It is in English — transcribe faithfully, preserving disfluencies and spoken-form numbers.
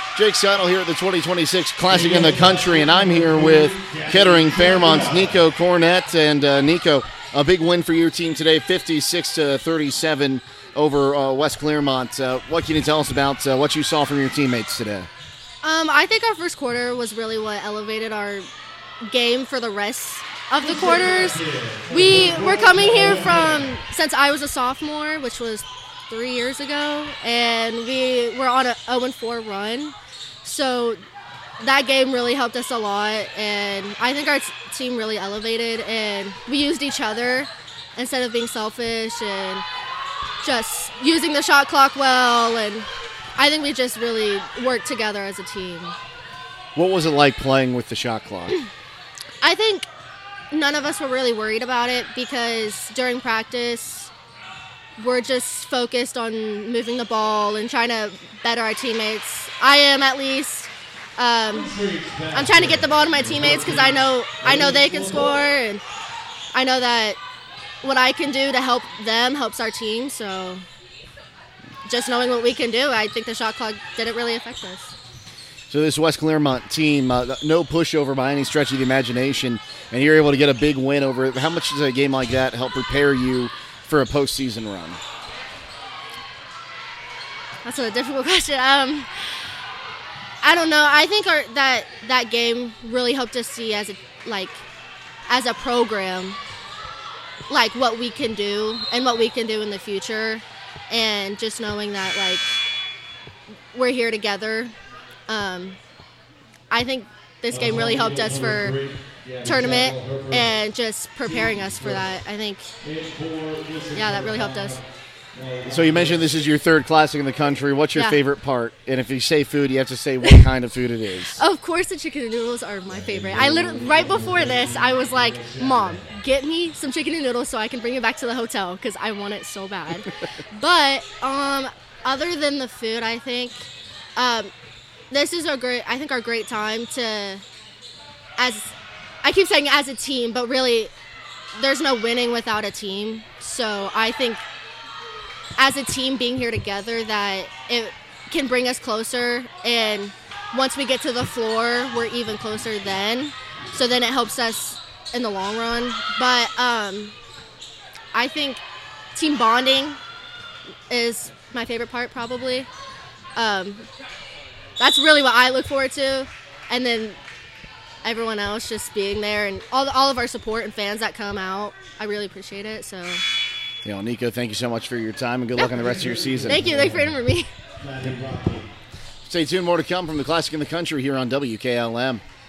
Jake Seidel here at the twenty twenty-six Classic in the Country, and I'm here with Kettering Fairmont's Nico Cornett. And uh, Nico, a big win for your team today, fifty-six to thirty-seven over uh, West Clermont. Uh, what can you tell us about uh, what you saw from your teammates today? Um, I think our first quarter was really what elevated our game for the rest of the quarters. We were coming here from, since I was a sophomore, which was three years ago, and we were on a oh and four run. So that game really helped us a lot, and I think our t- team really elevated, and we used each other instead of being selfish and just using the shot clock well, and I think we just really worked together as a team. What was it like playing with the shot clock? I think none of us were really worried about it because during practice, we're just focused on moving the ball and trying to better our teammates. I am, at least. Um, I'm trying to get the ball to my teammates because I know I know they can score, and I know that what I can do to help them helps our team. So just knowing what we can do, I think the shot clock didn't really affect us. So this West Clermont team, uh, no pushover by any stretch of the imagination, and you're able to get a big win over it. How much does a game like that help prepare you for a postseason run? That's a difficult question. Um, I don't know. I think our, that that game really helped us see as a like as a program, like what we can do and what we can do in the future, and just knowing that like we're here together. Um, I think this game really helped us for tournament and just preparing us for that. I think, yeah, that really helped us. So you mentioned this is your third Classic in the Country. What's your Yeah. favorite part? And if you say food, you have to say what kind of food it is. Of course, the chicken and noodles are my favorite. I literally, right before this, I was like, Mom, get me some chicken and noodles so I can bring it back to the hotel because I want it so bad. But um, other than the food, I think um, this is a great, I think our great time to, as I keep saying as a team, but really there's no winning without a team. So I think as a team being here together that it can bring us closer, and once we get to the floor we're even closer then, so then it helps us in the long run. But um, I think team bonding is my favorite part probably. Um, that's really what I look forward to, and then everyone else just being there and all the, all of our support and fans that come out. I really appreciate it. So You know, Nico, thank you so much for your time, and good luck on the rest of your season. thank you. Thank you for remembering me. Stay tuned. More to come from the Classic in the Country here on W K L M.